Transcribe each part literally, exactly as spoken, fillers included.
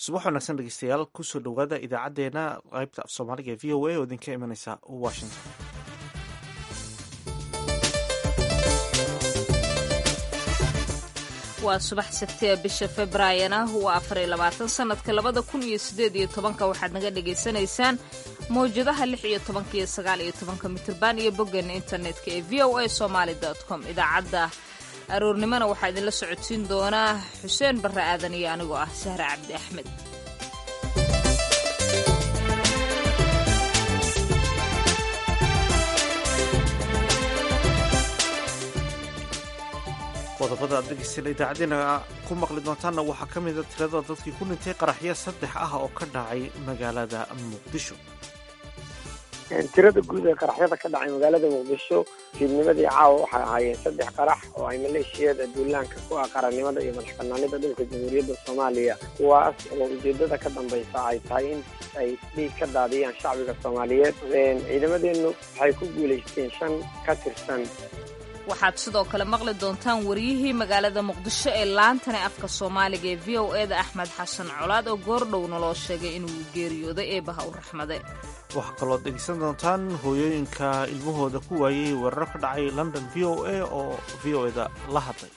subax wanaagsan dhegeystayaal kusoo dhowaada idaacadeena qaybta af soomaaliga ee v o a oo idinka imaneysa washington. waa subax sabtiya bisha februaarina waa afar iyo labaatan sanadka labada kun iyo sideed iyo tobanka waxaad naga dhagaysanaysaan mawjadaha lix iyo tobanka iyo sagaal iyo tobanka mitirban iyo boggeena internetka ee v o a somaly dot com. idaacadda aroornimona waxaa idinla socodsiin doonaa xuseen barre aadan iyo anigoo ah sahre cabdi axmed. qodobada aad dhegeystayaal idaacadeena ku maqli doontaanna waxaa ka mida tirada dadkii ku dhintay qaraxyo saddex ah oo ka dhacay magaalada muqdisho. tirada guud ee qaraxyada ka dhacay magaalada muqdisho fiidnimadii caawa waxay ahaayeen saddex qarax oo ay maleeshiyada duulaanka ku ah qarannimada iyo madax banaanida dhulka jamhuuriyadda soomaaliya, kuwaas oo ujeedada ka dambaysa ay tahay in ay dhiig ka daadiyaan shacbiga soomaaliyeed. ciidamadeenu waxay ku guulaysteen shan ka tirsan. waxaad sidoo kale maqli doontaan wariyihii magaalada muqdisho ee laantane afka soomaaliga ee v o eda axmed xasan colaad oo goordhowna loo sheegay inuu geeriyooday eebaha u raxmade. waxaa kaloo dhegeysan doontaan hooyooyinka ilmahooda ku waayey weeraro ka dhacay london v o a oo v o eda la hadlay.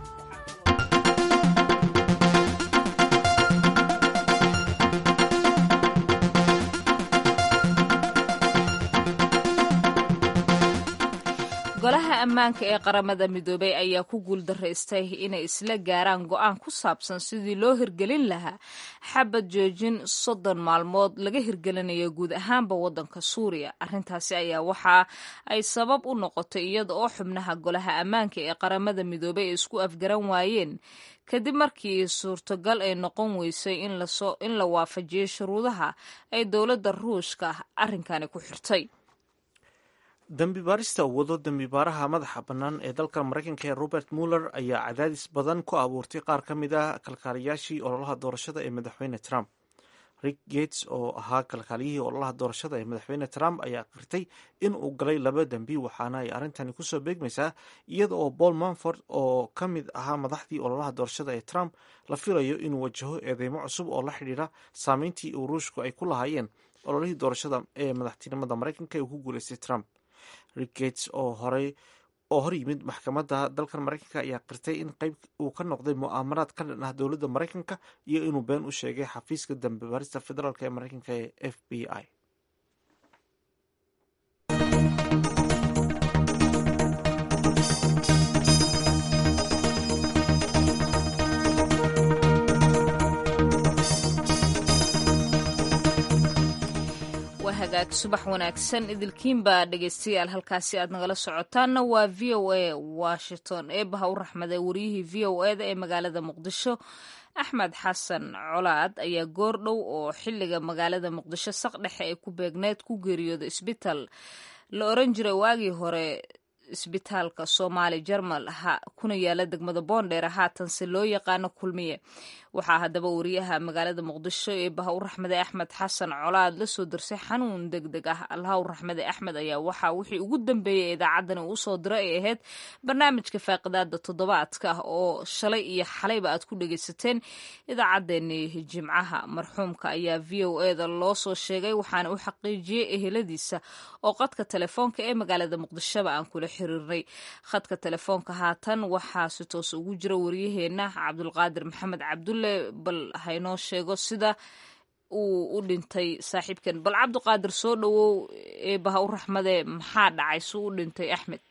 golaha ammaanka ee qaramada midoobay ayaa ku guuldaraystay inay isla gaaraan go'aan ku saabsan sidii loo hirgelin lahaa xabad joojin soddon maalmood laga hirgelinayo guud ahaanba waddanka suuriya. arrintaasi ayaa waxa ay sabab u noqotay iyada oo xubnaha golaha ammaanka ee qaramada midoobay ay isku afgaran waayeen kadib markii suurtogal ay noqon weysay in la waafajiyo shuruudaha ay dowladda ruushka arrinkani ku xirtay. dambi baarista wado dambibaaraha madaxa bannaan ee dalka maraykanka ee robert muller ayaa cadaadis badan ku abuurtay qaar ka mid a kalkaaliyaashii ololaha doorashada ee madaxweyne trump. rick gates oo ahaa kalkaaliyihii ololaha doorashada ee madaxweyne trump ayaa qirtay in uu galay laba dembi, waxaana ay arrintani kusoo beegmaysaa iyada oo paul manford oo ka mid ahaa madaxdii ololaha doorashada ee trump la filayo inuu wajaho eedeymo cusub oo la xidhiidha saameyntii uu ruushku ay ku lahaayeen ololihii doorashada ee madaxtinimada maraykanka ee uu ku guuleystay trump. rick gates oo horey oo hor yimid maxkamadda dalkan maraykanka ayaa qirtay in qayb uu ka noqday mu'aamaraad ka dhan ah dowladda maraykanka iyo inuu been u sheegay xafiiska dambi baarista federaalk ee maraykanka ee f b i. hagaag subax wanaagsan idilkiinba dhegaystayaal halkaasi aad nagala socotaanna waa v o a washington. eebaha u raxmade wariyihii v o eda ee magaalada muqdisho axmed xasan colaad ayaa goordhow oo xiliga magaalada muqdisho saq dhexe ee ku beegneed ku geeriyooda isbitaal la oran jiray waagii hore isbitaalka soomaali jarmal kuna yaala degmada boondheer haatanse loo yaqaano kulmiye. waxaa haddaba wariyaha magaalada muqdisho ee baha u raxmade axmed xasan colaad la soo darsay xanuun deg deg ah. allaha u raxmade axmed ayaa waxaa wixii ugu dambeeyey idaacaddani uu soo diray ay ahayd barnaamijka faaqidaada toddobaadka ah oo shalay iyo xalayba aad ku dhegaysateen idaacaddeenii jimcaha. marxuumka ayaa v o eda loo soo sheegay waxaana u xaqiijiyey eheladiisa oo qadka telefoonka ee magaalada muqdishoba aan kula xiriirnay. khadka telefoonka haatan waxaa si toos ugu jira wariyaheenna cabdulqaadir maxamed cabdulle, bal haynoo sheego sida uu u dhintay saaxiibkan. bal cabdiqaadir soo dhowow eebaha u raxmade, maxaa dhacay suu u dhintay axmed?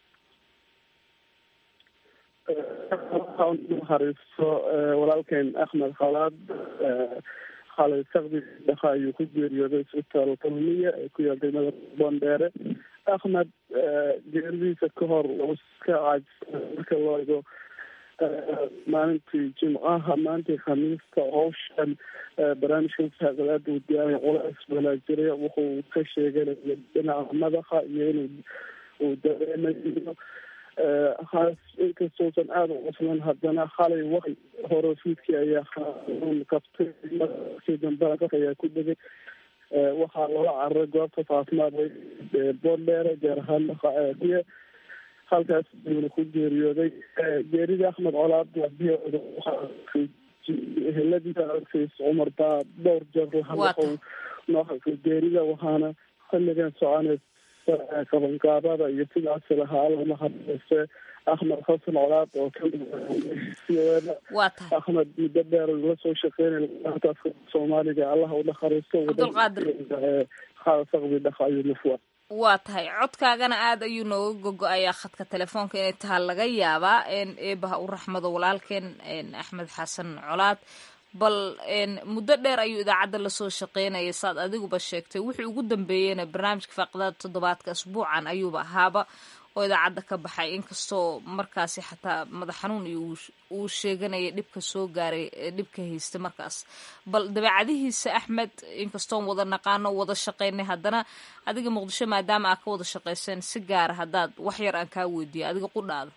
hariso walaalkeen axmed khalaad xalay saqdi dhaqa ayuu ku geeriyooday isbitaal kulmiya ee ku yaal degmada boondheere. axmed geeridiisa ka hor iska caajisay marka loo ego maalintii jimcaha maalintii khamiista howshan barnaamijkan faaqidaada uu diyaariya culays balaa jiray. wuxuu ka sheeganaya dhinaca madaxa iyo inuu uu dareemayo haas inkastousan aada u cuslan, haddana xalay waqti hore fiidkii ayaa xanuun qabtay. markii dambe ayaa ku dhegay waxaa loola cararay goobta caafimaad boondheere gaar ahaan diye halkaas ayuuna ku geeriyooday. geerida axmed colaad eheladiisa aragtays cumar baa dhowr jeer lahadlaxow nooxa geerida waxaana xilligan soconeed qabanqaabada iyo sidaasi lahaa lama hadlayse axmed xasan colaad oo kamid axmed muddo dheer la soo shaqeynaya soomaaliga allah u dhakariisto saqbi dhaq ayuu nafwa waa tahay codkaagana aada ayuu nooga gogo-ayaa khadka telefoonka inay taha laga yaabaa eebaha u raxmado walaalkeen axmed xasan colaad bal muddo dheer ayuu idaacadda lasoo shaqeynaya saad adiguba sheegtay wixii ugu dambeeyeyna barnaamijka faaqidada toddobaadka asbuucan ayuuba ahaaba oo idaacadda ka baxay inkastoo markaasi xataa madax xanuun iyo uu sheeganaya dhibka soo gaaray dhibka haysta markaas bal dabeecadihiisa axmed inkastoon wada naqaano wada shaqeynay haddana adiga muqdisho maadaama aad ka wada shaqeyseen si gaara haddaad wax yar aan kaa weydiiyo adiga qudhaada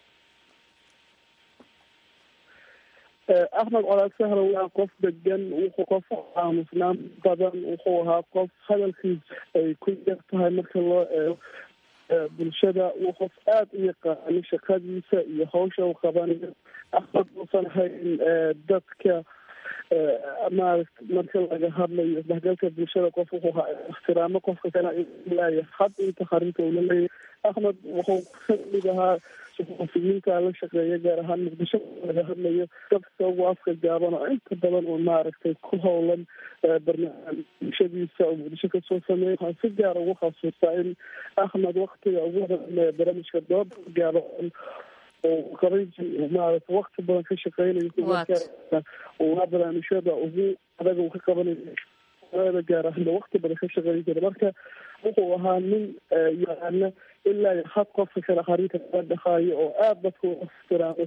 axmed colaad sahra waa qof degan wuxuu qof aamusnaan badan wuxuu ahaa qof hadalkiis ay ku yar tahay marka loo eego bulshada wuu qof aada u yaqaano shaqadiisa iyo hawsha u qabanayo axmed uusan hayn dadka maarata marka laga hadlayo isdhexgalka bulshada qof wuxuu ha ixtiraamo qofka kale leeyahay had inta qarinta ula leeyahay axmed wuxuu kamid ahaa suxufiyiinta la shaqeeya gaar ahaan muqdisho laga hadlayo dadka ugu afka gaaban oo inta badan uu maaragtay ku howlan barnaamijyadiisa oo muqdisho kasoo sameeya waxaan si gaar ugu xasuustaa in axmed waktiga ugu horeeya barnaamijka dooda gaaban oo qabanji maarata wakti badan ka shaqeynayo una barnaamijyada ugu adag uu ka qabanayo gaar ahaan wakti badan ka shaqeyn jira marka wuxuu ahaa nin yaqaana ilaa had qofka kale qarinta kala dhaqaayo oo aada dadka u ixtiraamo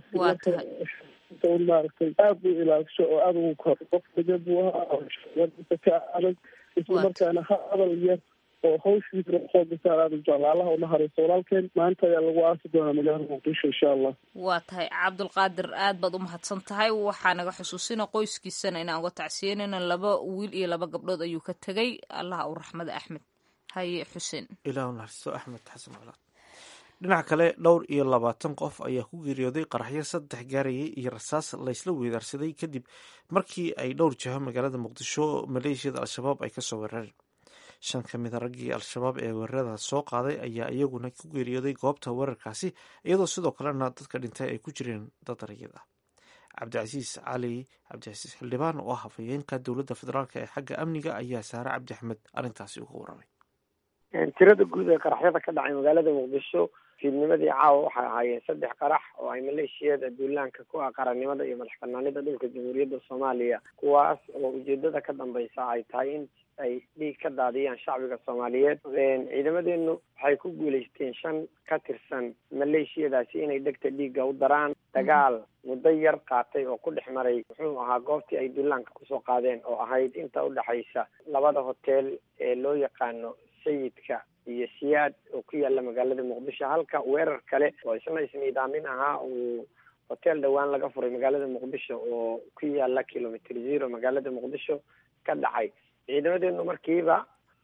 si maaragtay aada u ilaasho oo aada ugu kor qof degan buu ahaa ka adag isla markaana hadal yar oo hawshiisa xooga saar aada u jecla allaha u naxariisto walaalkeen maanta ayaa lagu aasi doonaa magaalada muqdisho insha allah waa tahay cabdulqaadir aad baad umahadsan tahay waxaa naga xusuusina qoyskiisana inaan uga tacsiyeynayna laba wiil iyo laba gabdhood ayuu ka tegay allaha u raxmada axmed haye xuseen ilaah u naxariisto axmed xasan colaad dhinaca kale dhowr iyo labaatan qof ayaa ku geeriyooday qaraxyo saddex gaarayay iyo rasaas laysla weedaarsaday kadib markii ay dhowr jaho magaalada muqdisho maleeshiyada al-shabaab ay kasoo weerareen shan ka mid a raggii al-shabaab ee weerarada soo qaaday ayaa iyaguna ku geeriyooday goobta weerarkaasi iyadoo sidoo kalena dadka dhintay ay ku jireen dad rayid ah cabdicasiis cali cabdicasiis xildhibaan oo ah hafayeenka dowladda federaalk ee xagga amniga ayaa saare cabdi axmed arrintaasi uga warramay tirada guud ee qaraxyada ka dhacay magaalada muqdisho fiidnimadii caawa waxay ahaayeen saddex qarax oo ay maleeshiyada duulaanka ku ah qarannimada iyo madax banaanida dhulka jamhuuriyadda soomaaliya kuwaas oo ujeedada ka dambeysa ay tahay in ay dhiig ka daadiyaan shacbiga soomaaliyeed ciidamadeenu waxay ku guuleysteen shan ka tirsan maleeshiyadaasi inay dhegta dhiigga u daraan dagaal muddo yar qaatay oo ku dhex maray muxuu ahaa goobtii ay duulaanka kusoo qaadeen oo ahayd inta udhexaysa labada hotel ee loo yaqaano sayidka iyo siyaad oo ku yaala magaalada muqdisho halka weerar kale oo isna isniidaamin ahaa uu hotel dhowaan laga furay magaalada muqdisho oo ku yaala kilomitr zero magaalada muqdisho ka dhacay ciidamadeenu markiiba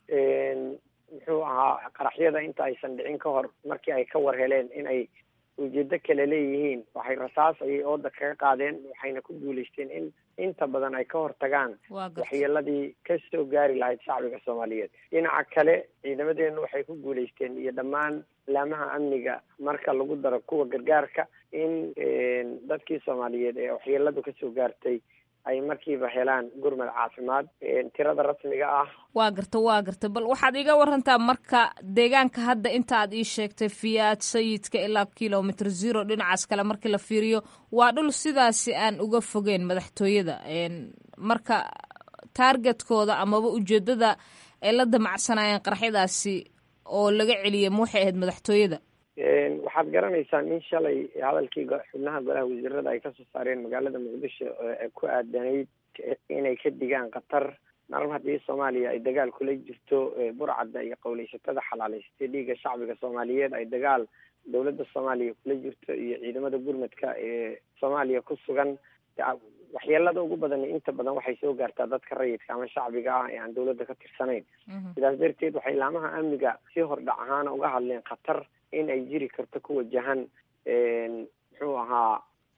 muxuu ahaa qaraxyada inta aysan dhicin ka hor markii ay ka war heleen in ay ujeedo kale leeyihiin waxay rasaas ayay ooda kaga qaadeen waxayna ku guuleysteen in inta badan ay ka hortagaan waxyeeladii kasoo gaari lahayd shacbiga soomaaliyeed dhinaca kale ciidamadeenu waxay ku guuleysteen iyo dhammaan laamaha amniga marka lagu daro kuwa gargaarka in dadkii soomaaliyeed ee waxyeeladu kasoo gaartay ay markiiba helaan gurmad caafimaad tirada rasmiga ah waa garta waa garta bal waxaad iga warantaa marka deegaanka hadda inta aad ii sheegtay fiyaad sayidka ilaa kilomitr zero dhinacaas kale markii la fiiriyo waa dhul sidaasi aan uga fogeyn madaxtooyada marka taargetkooda amaba ujeedada ay la damacsanayeen qaraxyadaasi oo laga celiyay ma waxay ahayd madaxtooyada waxaad garanaysaan in shalay hadalkii xubnaha golaha wasiirada ay kasoo saareen magaalada muqdisho ee ku aadanayd inay ka digaan qatar mar haddii soomaaliya ay dagaal kula jirto burcadda iyo qowleysatada xalaaleystay dhiigga shacbiga soomaaliyeed ay dagaal dowladda soomaaliya kula jirto iyo ciidamada gurmadka ee soomaaliya ku sugan waxyeelada ugu badan inta badan waxay soo gaartaa dadka rayidka ama shacbiga ah ee aan dowladda ka tirsanayn sidaas darteed waxay laamaha amniga si hordhac ahaana uga hadleen khatar in ay jiri karto ku wajahan muxuu ahaa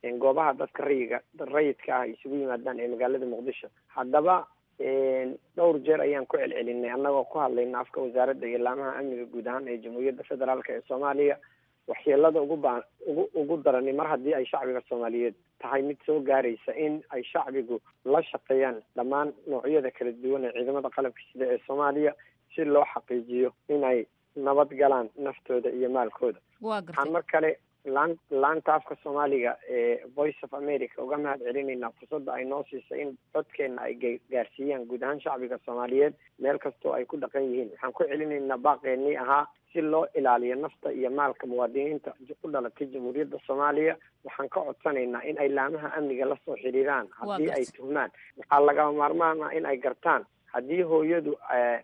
goobaha dadka rayiga rayidka ah isugu yimaadaan ee magaalada muqdisho. haddaba dhowr jeer ayaan ku celcelinay annagoo ku hadlayna afka wasaaradda iyo laamaha amniga guud ahaan ee jamhuuriyadda federaalka ee soomaaliya, waxyeelada ugu baa ugu ugu darani mar haddii ay shacbiga soomaaliyeed tahay mid soo gaaraysa in ay shacbigu la shaqeeyaan dhammaan noocyada kala duwan ee ciidamada qalabka sida ee soomaaliya si loo xaqiijiyo inay nabad galaan naftooda iyo maalkooda. waxaan mar kale laan laanta afka soomaaliga ee voice of america uga mahad celinaynaa fursadda ay noo siisay in codkeena ay gaarsiiyaan guud ahaan shacbiga soomaaliyeed meel kastoo ay ku dhaqan yihiin. waxaan ku celinaynaa baaqeennii ahaa si loo ilaaliyo nafta iyo maalka muwaadiniinta ku dhalatay jamhuuriyadda soomaaliya. waxaan ka codsanaynaa in ay laamaha amniga la soo xiriiraan haddii ay tuhmaan. waxaa lagama maarmaan ah in ay gartaan haddii hooyadu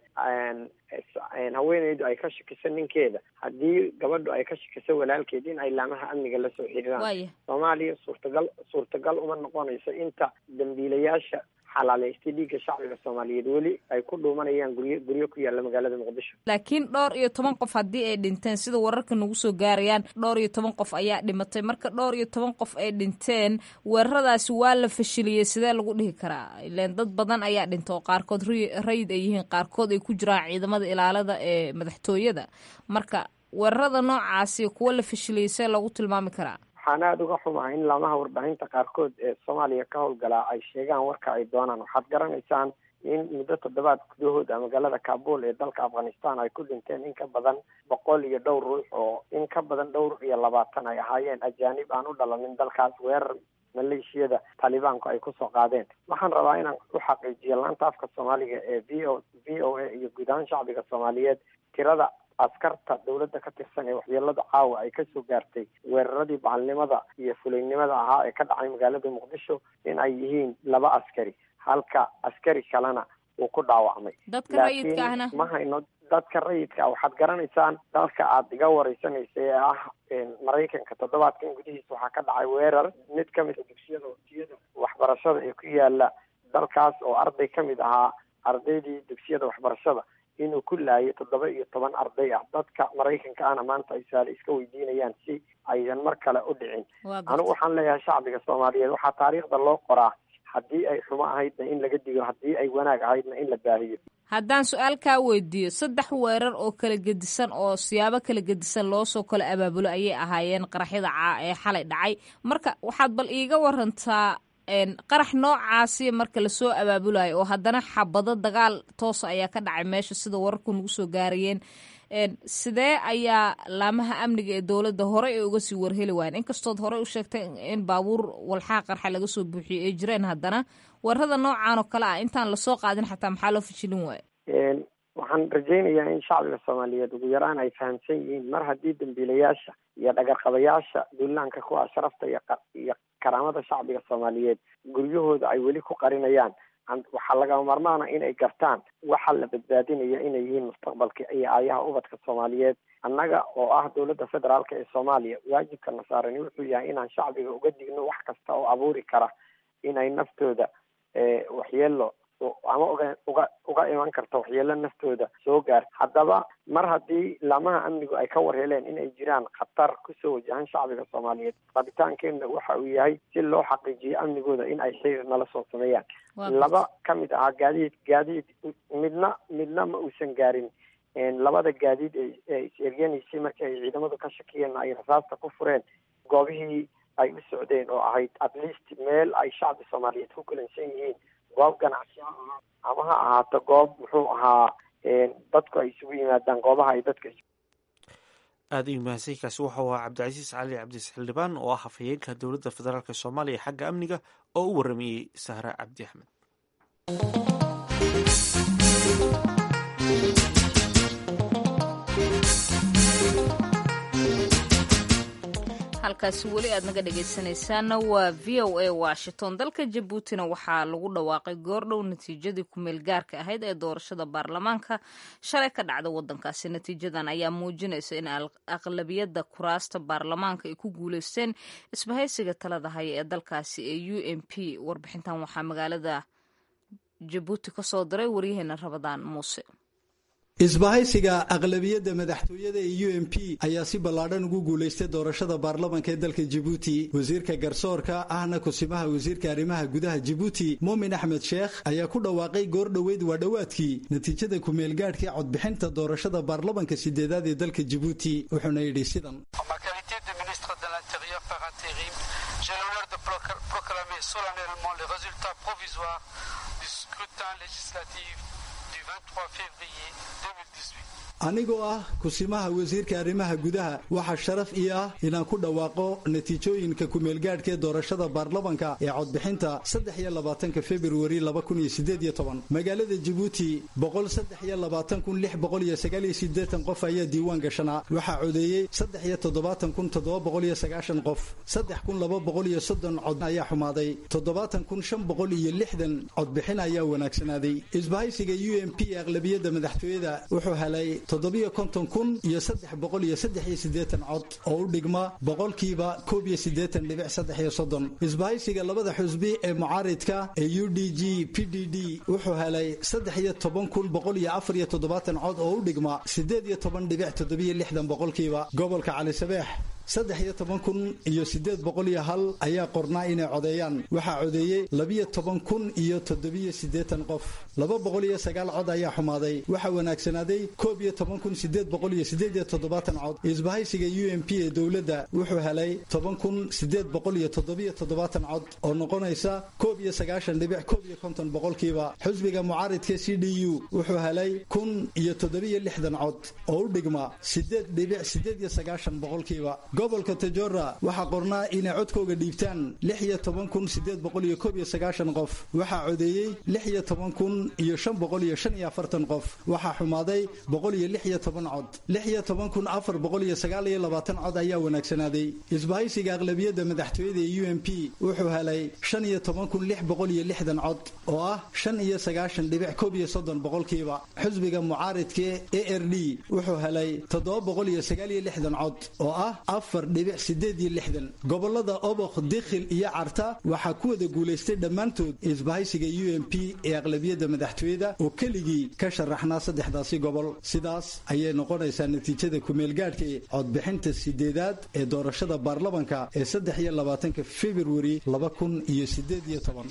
haweeneydu ay ka shakiso ninkeeda, haddii gabadhu ay ka shakiso walaalkeed, in ay laamaha amniga la soo xiriiraan. soomaaliya suurtagal suurtagal uma noqonayso inta dambiilayaasha xalaaleystay dhiigga shacbiga soomaaliyeed weli ay ku dhuumanayaan guryo guryo ku yaalla magaalada muqdisho. laakiin dhowr iyo toban qof haddii ay dhinteen sida wararka nagu soo gaarayaan, dhowr iyo toban qof ayaa dhimatay. marka dhowr iyo toban qof ay dhinteen, weeraradaasi waa la fashiliyey sidee lagu dhihi karaa? ileen dad badan ayaa dhinta oo qaarkood rayid ay yihiin, qaarkood ay ku jiraan ciidamada ilaalada ee madaxtooyada. marka weerarada noocaasi kuwa la fashiliyey see lagu tilmaami karaa? waxaan aada uga xumahay in laamaha warbaahinta qaarkood ee soomaaliya ka howlgalaa ay sheegaan warka ay doonaan. waxaad garanaysaan in muddo toddobaad gudahooda magaalada kabul ee dalka afghanistan ay ku dhinteen in ka badan boqol iyo dhowr ruux oo in ka badan dhowr iyo labaatan ay ahaayeen ajaanib aan u dhalanin dalkaas, weerar maleeshiyada taalibaanku ay kusoo qaadeen. waxaan rabaa inaan u xaqiijiyo laanta afka soomaaliga ee v o v o a iyo guud ahaan shacbiga soomaaliyeed tirada askarta dawladda ka tirsan ee waxyeelada caawa ay kasoo gaartay weeraradii bacalnimada iyo fulaynimada ahaa ee ka dhacay magaalada muqdisho in ay yihiin laba askari, halka askari kalena uu ku dhaawacmay. dadka rayidka ahna ma hayno dadka rayidka ah. waxaad garanaysaan dalka aada iga wareysanaysa ee ah maraykanka toddobaadkan gudihiisa waxaa ka dhacay weerar mid kamid a dugsiyada dugsiyada waxbarashada ee ku yaala dalkaas oo arday kamid ahaa ardaydii dugsiyada waxbarashada inuu ku laayo toddoba iyo toban arday ah. dadka maraykanka ahna maanta ay saale iska weydiinayaan si aydan mar kale u dhicin. anigu waxaan leeyahay shacbiga soomaaliyeed waxaa taariikhda loo qoraa haddii ay xumo ahaydna in laga digo, haddii ay wanaag ahaydna in la baahiyo. haddaan su-aal kaa weydiiyo, saddex weerar oo kala gedisan oo siyaabo kala gedisan loosoo kala abaabulo ayay ahaayeen qaraxyada caa ee xalay dhacay. marka waxaad bal iiga warantaa qarax noocaasi marka lasoo abaabulayo oo haddana xabado dagaal toosa ayaa ka dhacay meesha sida wararku nagu soo gaarayeen, sidee ayaa laamaha amniga ee dowladda horey ay uga sii warheli waayeen? inkastood horey u sheegtay in baabuur walxaa qarxa laga soo buuxiyey ay jireen, haddana weerarada noocan oo kale ah intaan lasoo qaadin xataa maxaa loo fashilin waayo? waxaan rajaynayaa in shacbiga soomaaliyeed ugu yaraan ay fahamsan yihiin mar haddii dambiilayaasha iyo dhagarqabayaasha duulaanka ku ah sharafta iyo karaamada shacbiga soomaaliyeed guryahooda ay weli ku qarinayaan, waxaa lagama maarmaana inay gartaan waxa la badbaadinaya inay yihiin mustaqbalka iyo aayaha ubadka soomaaliyeed. annaga oo ah dowladda federaalka ee soomaaliya, waajibka na saarani wuxuu yahay inaan shacbiga uga digno wax kasta oo abuuri kara inay naftooda waxyeelo ama uga uga uga iman karta waxyeelo naftooda soo gaar. haddaba mar haddii laamaha amnigu ay ka warheleen inay jiraan khatar kusoo wajahan shacbiga soomaaliyeed, rabitaankeenna waxa uu yahay si loo xaqiijiyo amnigooda in ay xiriir nala soo sameeyaan. laba ka mid ahaa gaadiid gaadiid midna midna ma uusan gaarin labada gaadiid ee is-ergenaysay markii ay ciidamadu ka shakiyeen ay rasaasta ku fureen goobihii ay u socdeen oo ahayd at least meel ay shacbi soomaaliyeed ku kulansan yihiin, goob ganacsi ha ahaa ama ha ahaato goob muxuu ahaa dadku ay isugu yimaadaan goobaha ay dadka aada iyo mahadsankaasi wuxuu ahaa cabdicasiis cali cabdis xildhibaan oo ah hafayeenka dowladda federaalk soomaaliya xagga amniga oo u waramayey sahra cabdi axmed. halkaasi weli aad naga dhegaysanaysaana waa v o a washington. dalka jabuutina waxaa lagu dhawaaqay goordhow natiijadii kumeel gaarka ahayd ee doorashada baarlamaanka shalay ka dhacda wadankaasi. natiijadan ayaa muujinaysa in aqlabiyadda kuraasta baarlamaanka ay ku guuleysteen isbahaysiga talada haya ee dalkaasi ee u m p. warbixintan waxaa magaalada jabuuti ka soo diray waryaheena rabadaan muuse. isbahaysiga aqlabiyadda madaxtooyada ee U N P ayaa si ballaadhan ugu guulaystay doorashada baarlamaanka ee dalka Djibouti. Wasiirka garsoorka ahna kusimaha wasiirka arrimaha gudaha Djibouti Moomin Axmed Sheekh ayaa ku dhawaaqay goor dhaweyd waa dhawaadkii natiijada ku meel gaadhka codbixinta doorashada baarlamaanka sideedaad ee dalka Djibouti. Wuxuuna yidhi sidan: J'ai l'honneur de proclamer solennellement les résultats provisoires du scrutin législatif du vingt-trois février deux mille dix-huit. anigoo ah kusimaha wasiirka arrimaha gudaha waxa sharaf ii ah inaan ku dhawaaqo natiijooyinka ku meel gaadhka doorashada baarlamaanka ee codbixinta saddex iyo labaatanka February laba kun iyo siddeed iyo toban. magaalada Djibouti boqol saddex iyo labaatan kun lix boqol iyo sagaal iyo siddeetan qof ayaa diiwaan gashanaa. waxaa codeeyay saddex iyo toddobaatan kun toddoba boqol iyo sagaashan qof. saddex kun laba boqol iyo soddon cod ayaa xumaaday. toddobaatan kun shan boqol iyo lixdan codbixin ayaa wanaagsanaaday. isbahaysiga U N P aqlabiyadda madaxtooyada wuxuu helay toddobiyo konton kun iyo saddex boqol iyo saddex iyo siddeetan cod oo u dhigma boqolkiiba koob iyo siddeetan dhibic saddex iyo soddon. isbahaysiga labada xusbi ee mucaaridka ee U D G P D D wuxuu helay saddex iyo toban kun boqol iyo afar iyo toddobaatan cod oo u dhigma siddeed iyo toban dhibic toddobiyo lixdan boqolkiiba. gobolka Cali Sabeex saddex iyo toban kun iyo siddeed boqol iyo hal ayaa qornaa inay codeeyaan. waxaa codeeyey labiyo toban kun iyo toddobiyo siddeetan qof. laba boqol iyo sagaal cod ayaa xumaaday. waxaa wanaagsanaaday koob iyo toban kun siddeed boqol iyo siddeed iyo toddobaatan cod. isbahaysiga U N P ee dowladda wuxuu helay toban kun siddeed boqol iyo toddobiyo toddobaatan cod oo noqonaysa koob iyo sagaashan dhibic koob iyo konton boqolkiiba. xusbiga mucaaridka C D U wuxuu helay kun iyo toddobiyo lixdan cod oo u dhigma siddeed dhibic siddeed iyo sagaashan boqolkiiba. gobolka Tajora waxaa qornaa inay codkooga dhiibtaan lix iyo toban kun siddeed boqol iyo koob iyo sagaashan qof. waxaa codeeyey lix iyo toban kun iyo shan boqol iyo shan iyo afartan qof. waxaa xumaaday boqol iyo lix iyo toban cod. lix iyo toban kun afar boqol iyo sagaal iyo labaatan cod ayaa wanaagsanaaday. isbahaysiga aqlabiyadda madaxtooyada ee U N P wuxuu helay shan iyo toban kun lix boqol iyo lixdan cod oo ah shan iyo sagaashan dhibic koob iyo soddon boqolkiiba. xusbiga mucaaridka A R D wuxuu helay toddoba boqol iyo sagaal iyo lixdan cod oo ah afar dhibic siddeed iyo lixdan. gobolada Obokh, Dikhil iyo Carta waxaa ku wada guulaystay dhammaantood isbahaysiga U N P ee aqlabiyadda madaxtooyada oo keligii ka sharaxnaa saddexdaasi gobol. sidaas ayay noqonaysaa natiijada ku meel gaadhka ee codbixinta sideedaad ee doorashada baarlamaanka ee saddex iyo labaatanka February laba kun iyo siddeed iyo toban.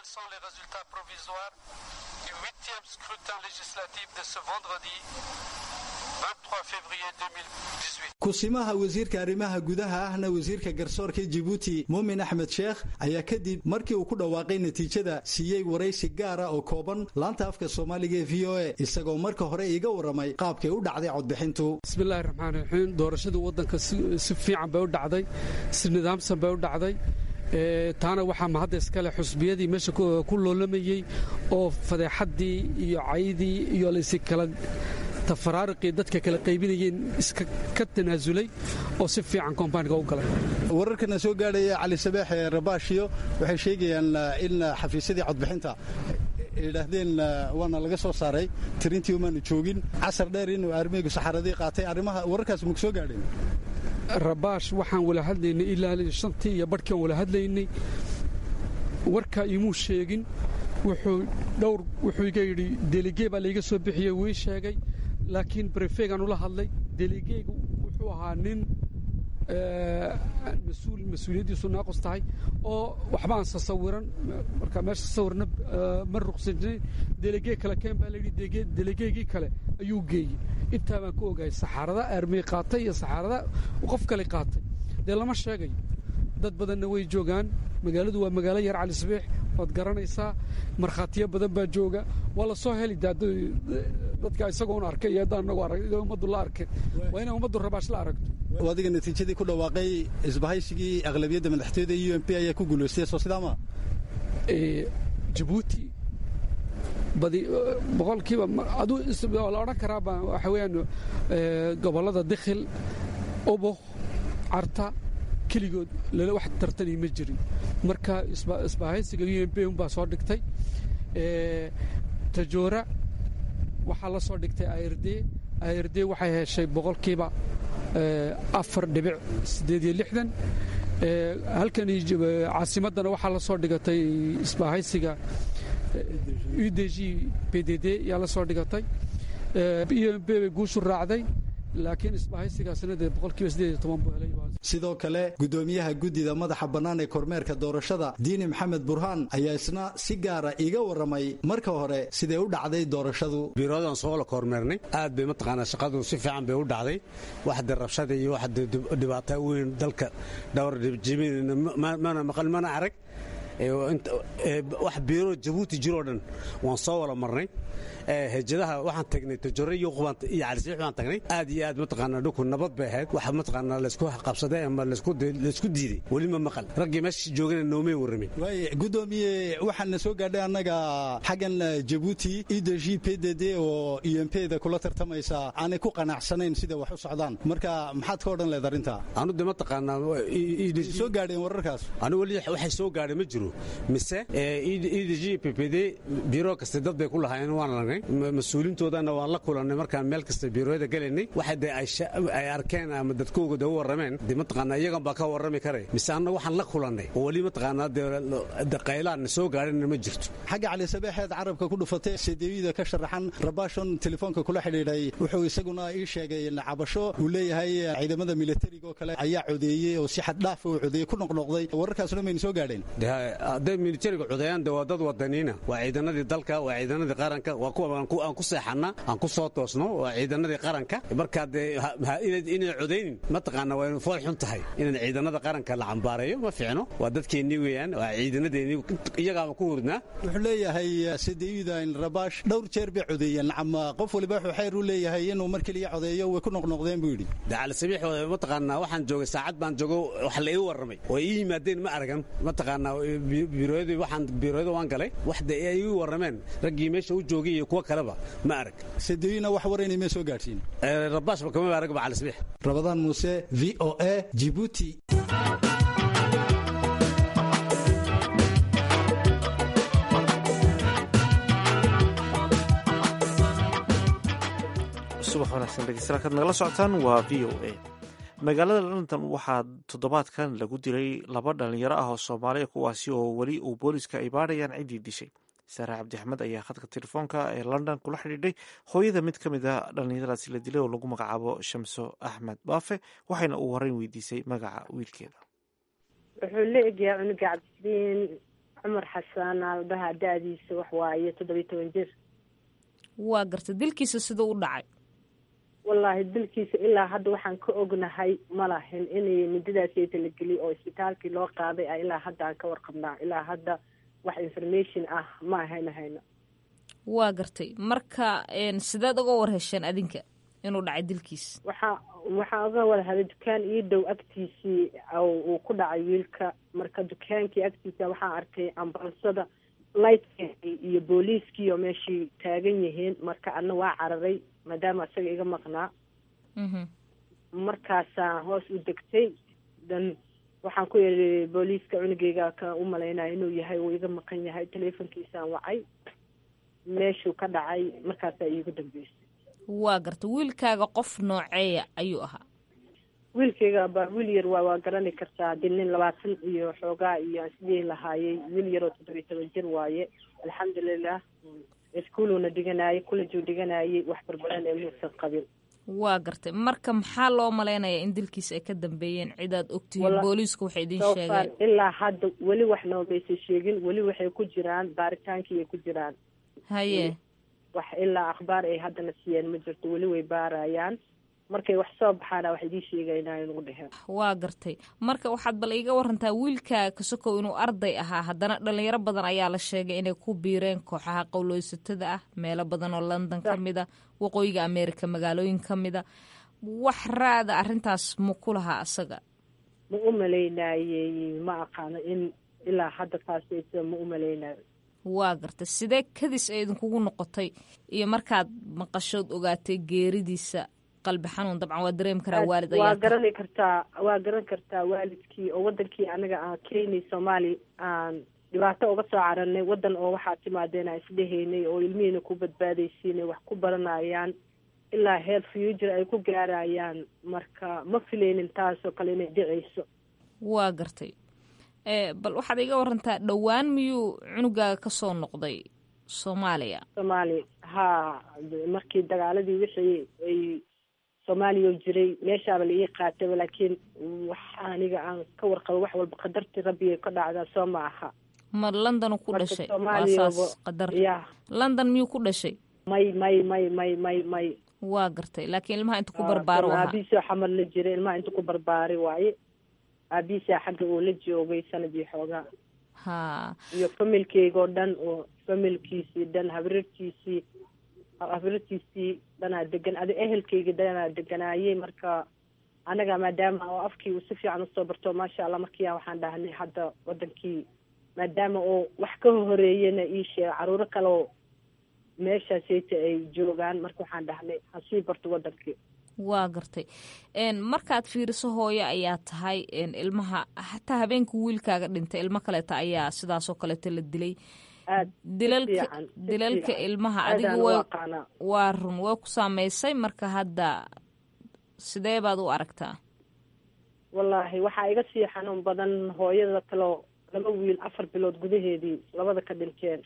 kusimaha wasiirka arrimaha gudaha ahna wasiirka garsoorka Djibouti Moomin Axmed Sheekh ayaa kadib markii uu ku dhawaaqay natiijada siiyey waraysi gaar ah oo kooban laanta afka Soomaaliga ee V O A isagoo marka hore iga waramay qaabkay u dhacday codbixintu. bismillaahir rahmaanir rahiim. doorashadu wadanka si fiican bay u dhacday, si nidaamsan bay u dhacday. taana waxaa mahadda iskale xusbiyadii meesha ku loolamayay oo fadeexadii iyo caydii iyo laysi kala tafaraariqii dadka kala qaybinayeen iska ka tanaasulay oo si fiican kompaaniga u galay. wararkana soo gaadhaya Cali Sabeex ee Rabaashiyo waxay sheegayaan in xafiisyadii codbixinta yidhaahdeen waana laga soo saaray tirintii umaanu joogin casar dheer inuu armeygu saxaradii qaatay. arrimaha wararkaas ma soo gaadheen? Rabaash waxaan wala hadlaynay ilaa shantii iyo barhkan wala hadlaynay. warka imuu sheegin. wuxuu dhowr wuxuu iga yidhi delegee baa layga soo bixiyey wii sheegay, laakiin brefegaan ula hadlay. delegeegu wuxuu ahaa nin mas-uul mas-uuliyaddiisu naaqus tahay oo waxba aan sasawiran. marka meesha sawirna ma ruqsanjinayn. delegee kale keen baa layidhi delegeegii kale ayuu geeyey. intaa baan ku ogahay saxaarada armey qaatay iyo saxaarada qof kale qaatay dee lama sheegayo. dad badanna way joogaan. magaaladu waa magaalo yar Cali Sabeex waad garanaysaa. markhaatiyo badan baa jooga. waa la soo heli dadka isagoon arkay iyo haddaan nagu arag ummaddu la arkay. waa inay ummaddu Rabaash la aragto. adiga natiijadii ku dhawaaqay isbahaysigii aqlabiyadda madaxtooyada U N P ayaa ku guulaystay soo sidaa ma? Djibouti badi boqolkiiba aduu la odhan karaa waxa weeyaan gobollada Dikhil, Obokh, Carta keligood lala wax tartani ma jirin. marka isbahaysiga U N P un baa soo dhigtay. Tajora waxaa la soo dhigtay A R D. A R D waxay heshay boqolkiiba afar dhibic siddeed iyo lixdan. halkan caasimaddana waxaa la soo dhigatay isbahaysiga U D G P D D yaa la soo dhigatay. b m b bay guushu raacday laakiin isbahaysigaasna dee boqolkiiba siddeed iyo toban buu helay. sidoo kale gudoomiyaha guddida madaxa bannaan ee kormeerka doorashada diini maxamed burhaan ayaa isna si gaara iiga warramay marka hore sidee u dhacday doorashadu. biiroodan soo la kormeernay aad bay mataqaanaa shaqadu si fiican bay u dhacday waxda rabshada iyo waxda dhibaato weyn dalka dhowr jibin mana maqal mana arag wax biiro Jabuuti jiro dhan waan soo wala marnay hejadaha waxaan tagnay tajaro iyo qubant iyo calisii waxaan tagnay aad iyo aad mataqaanaa dhulku nabad bay ahayd waxa mataqaanaa la isku qabsaday ama la isku la isku diiday wali ma maqal ragii meesha joogana noomay warramay. way gudoomiye waxaan soo gaadhay annaga xagan Jabuuti I D G P D D oo U M P da kula tartamaysa aanay ku qanacsanayn sida wax u socdaan marka maxaad ka odhan leedahay arinta. aanu de mataqaanaa soo gaadheen wararkaas anu wali waxay soo gaadhay ma jiro mise I D G P D biro kasta dad bay ku lahaayeen waan mas-uuliintoodana waan la kulannay markaan meel kasta biirooyada galaynay waxa ay arkeen ama dadkooga da u warrameen de mataqaanaa iyagan baa ka warrami karay mise anna waxaan la kulannay oo weli mataqaanaa de qaylaan soo gaadhina ma jirto. xagga cali sabeexeed carabka ku dhufatay sideeyada ka sharaxan rabaashon telefoonka kula xidhiidhay wuxuu isaguna ii sheegay in cabasho uu leeyahay ciidamada militariga oo kale ayaa codeeyey oo si xad dhaaf u codeeyey ku noqnoqday wararkaasna mayna soo gaadheen. de militariga codeeyaan de waa dad wadaniina waa ciidanadii dalka waa ciidanadii qaranka waa kuwa aan ku seexana aan ku soo toosno waa ciidanadii qaranka marka inay codeynin mataqaanaa waa fool xun tahay in ciidanada qaranka la cambaareeyo ma fiicno waa dadkeennii weeyaan waa ciidanadeennii iyagaaba ku hurdnaa. wuxuu leeyahay sideeyada in rabaash dhowr jeer bay codeeyeen ama qof waliba wuxuu xeer u leeyahay inuu mar kaliya codeeyo way ku noqnoqdeen buu yidhi. dacal sabiix mataqaanaa waxaan joogay saacad baan joogo wax la ii warramay oo ii yimaadeen ma aragan mataqaanaa biirooyadii waxaan biirooyada waan galay waxda ay ii warrameen raggii meesha u joogay iyo kuwa kaleba ma arag. sideeyna wax wareynay ma soo gaarsiin. rabaash kama arag ba cali sabiix. Rabadaan Muuse V O A Djibouti. subax wanaagsan dhegeystayaal kaad nagala socotaan waa V O A. magaalada London waxaa toddobaadkan lagu dilay laba dhalinyaro ah oo Soomaaliya kuwaasi oo weli uu booliska ay baadhayaan ciddii dishay. Sara Cabdi Axmed ayaa khadka telefoonka ee London kula xidhiidhay hooyada mid ka mid ah dhalinyaradaasi la dilay oo lagu magacaabo Shamso Axmed Baafe waxayna uu horeyn weydiisay magaca wiilkeeda. wuxuu la egyahay cunuga Cabdisiin Cumar Xasan albaha daadiisa wax waaye toddoba iyo toban jir. waa gartay dilkiisa sidoo u dhacay. wallaahi dilkiisa ilaa hadda waxaan ka ognahay ma lahin inay midadaasi la geliyay oo isbitaalkii loo qaaday ilaa hadda aan ka warqabnaa ilaa hadda wax information ah ma ahayna hayno. waa gartay marka sidaad uga war hesheen adinka inuu dhacay dilkiis. waxa waxaa uga wada haday dukaan ii dhow agtiisii uu ku dhacay wiilka marka dukaankii agtiisa waxaan arkay ambalansada light iyo booliiskii oo meeshii taagan yihiin marka adna waa cararay maadaama isaga iga maqnaa. markaasaan hoos u degtay dan waxaan ku yidhi booliiska cunugeyga ka u malaynaya inuu yahay uu iga maqan yahay teleefonkiisaan wacay meeshuu ka dhacay markaasaa iigu dambeysay. waa garta wiilkaaga qof nooceeya ayuu ahaa. wiilkayga ba wiil yar waa waa garani kartaa haddii nin labaatan iyo xoogaa iyo sidii lahaayay wiil yaroo toddoba iyo toban jir waaye alxamdulilah iskuuluuna dhiganaayay kulejuu dhiganaayay wax barbaran ee muusan qabin. waa gartay marka maxaa loo malaynayaa in dilkiisa ay ka dambeeyeen cidaad ogtihiin booliisku waxay idin sheegeen. ilaa hadda weli wax noomaysa sheegin weli waxay ku jiraan baaritaankii ay ku jiraan. haye wax ilaa akhbaar ay haddana siiyeen ma jirto weli way baarayaan markay wax soo baxaana wax idiin sheegaynaa inuu dheheen. waa gartay marka waxaad bal iiga warantaa wiilkaa kasokow inuu arday ahaa haddana dhalinyaro badan ayaa la sheegay inay ku biireen kooxaha qowleysatada ah meelo badan oo London ka mid a waqooyiga America magaalooyin ka mid a wax raada arrintaas ma ku lahaa asaga. ma u malaynayay ma aqaano in ilaa hadda taasaysa ma u malaynayo. waa gartay sidee kadis ay idinkugu noqotay iyo markaad maqashood ogaatay geeridiisa qalbi xanuun dabcan waa dareemi karaa waalid ayaa waa garan kartaa waa garan kartaa waalidkii oo wadankii anaga aan Kenya Soomaali aan dhibaato uga soo caranay wadan oo waxaa timaadeen ay isdhehaynay oo ilmihiina ku badbaadaysiinay wax ku baranayaan ilaa heer future ay ku gaarayaan marka ma filaynin taasoo kale inay dhicayso. waa gartay ee bal waxaad iga warantaa dhawaan miyuu cunugaaga ka soo noqday Soomaaliya. Soomaaliya ha markii dagaaladii wixii ay soomaaliya jiray meeshaaba la ii qaataba laakiin waxa aniga aan ka warqabo wax walba qadartii rabbi ka dhacdaa soo ma aha ma london ku dhashay waasaas qadar london miyuu ku dhashay may may may may may may waa gartay laakiin ilmaha inta ku barbaaro ahaa aabiisa xamar la jiray ilmaha inta ku barbaari waaye aabiisa xagga uu la joogay sanadii xoogaa ha iyo familkeygoo dhan oo familkiisii dhan habrirtiisii habrirtiisii dhanaa degan adi ehelkeyga dhanaa deganaayey marka anaga maadaama oo afkii uu si fiican usoo barto maasha allah markiia waxaan dhahnay hadda wadankii maadaama oo wax ka horeeyana ii sheeg caruuro kaleo meeshaaseyta ay joogaan marka waxaan dhahnay hasii barto wadankii waa gartay markaad fiiriso hooyo ayaa tahay ilmaha xataa habeenka wiilkaaga dhintay ilmo kaleeta ayaa sidaasoo kaleeta la dilay dilalka dilalka ilmaha adiga way waa run way ku saameysay marka hadda sidee baad u aragtaa wallaahi waxaa iga sii xanuun badan hooyada kaleo laba wiil afar bilood gudaheedii labada ka dhinteen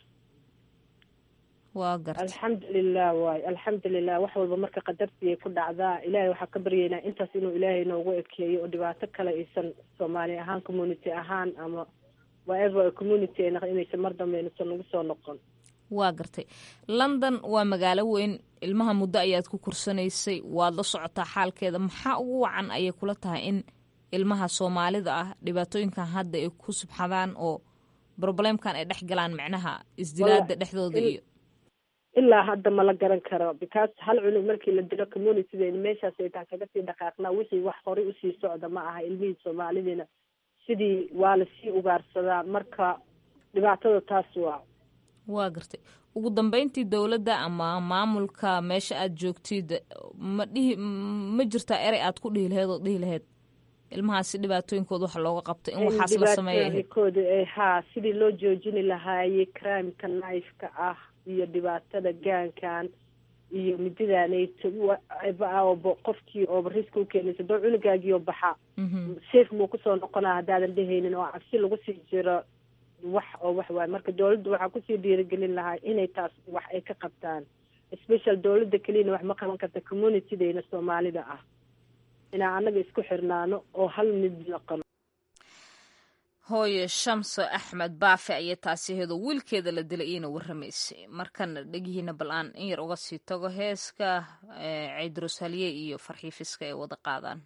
waa gartay alxamdulilah waay alxamdulilah wax walba marka qadartii ay ku dhacdaa ilaahay waxaa ka baryeynaa intaas inuu ilaahay noogu ekeeyo oo dhibaato kale aysan soomaali ahaan community ahaan ama whatever community ay noqon inaysan mar dambe aysan nagu soo noqon waa gartay london waa magaalo weyn ilmaha muddo ayaad ku kursanaysay waad la socotaa xaalkeeda maxaa ugu wacan ayay kula tahay in ilmaha soomaalida ah dhibaatooyinkan hadda ay ku subxadaan oo problemkan ay dhex galaan macnaha isdilaada dhexdooda iyo ilaa hadda ma la garan karo because hal cunug markii la dilo communityden meeshaas ay taa kaga sii dhaqaaqnaa wixii wax horay usii socda ma aha ilmihii soomaalidiina sidii waa lasii ugaarsadaa marka dhibaatada taas waa waa gartay ugu dambeyntii dowladda ama maamulka meesha aad joogtid ma dhihi ma jirtaa erey aad ku dhihi laheed oo dhihi laheyd ilmahaasi dhibaatooyinkooda waxa looga qabtay in waxaas la sameeya ha sidii loo joojini lahaayey crimeka knifeka ah iyo dhibaatada gaankan iyo mididaanayto qofkii ooba riska ukeenaysa doo cunugaagiio baxa safe muu kusoo noqonaa haddaadan dhehaynin oo cabsi lagu sii jiro wax oo wax waaye marka dawladda waxaa kusii dhiirigelin lahaa inay taas wax ay ka qabtaan special dawladda keliyana wax ma qaban karta communitydayna soomaalida ah inaan annaga isku xirnaano oo hal mid noqono hooye shamso axmed baafe ayay taasi aheedoo wiilkeeda la dilay iyana warramaysay markana dhegihiina bal aan in yar uga sii tago heeska ciidrus halye iyo farxiifiska ay wada qaadaan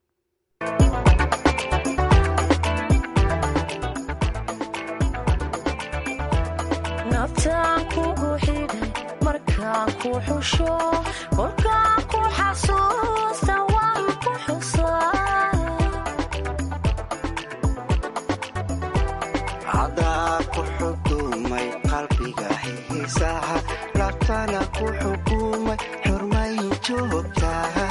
naftaan kugu xidhay markaan ku xusho kolkaan ku xasuusta waan ku xusaa cadaa ku xukumay qalbiga xiisaha labtana ku xukumay xurmay joogtaa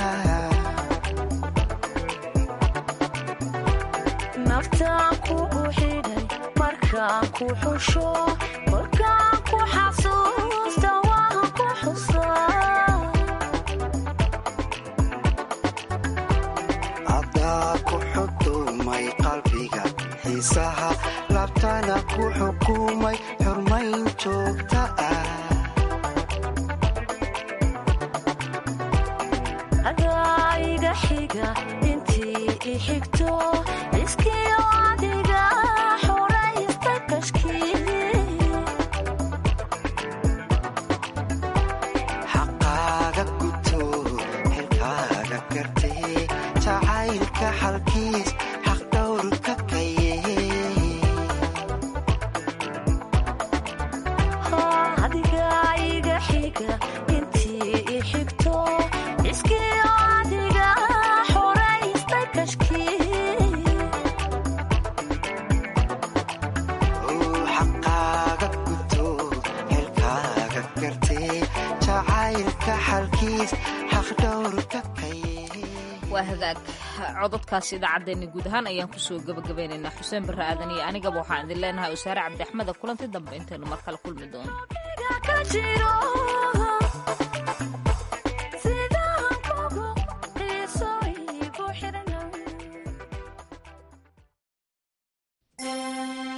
naftaan kugu xidhay markaan ku xusho kolkaan ku xasuusta waan ku xusaa cadaa ku xukumay qalbiga xiisaha labtana ku xukumay xurmayn joogta ah adaa iga xiga intii i xigto iskiyo adiga xoraysta kashkii xaqaaga guto xilkaaga gartee jacaylka xalkiis xaq dhowrka kaye adiga iga xiga intii i xigto iskiyo adiga xoraysta kashkii xaqaaga guto xilkaaga gartee jacaylka xalkiis xaq dhowrka kaye waa hagaag cododkaasi idaacaddeenna guud ahaan ayaan kusoo gabagabeynaynaa xuseen barre aadan iyo anigaba waxaan idin leenahay usaare cabdi axmeda kulanti dambe intaynu mar kale kulmi doono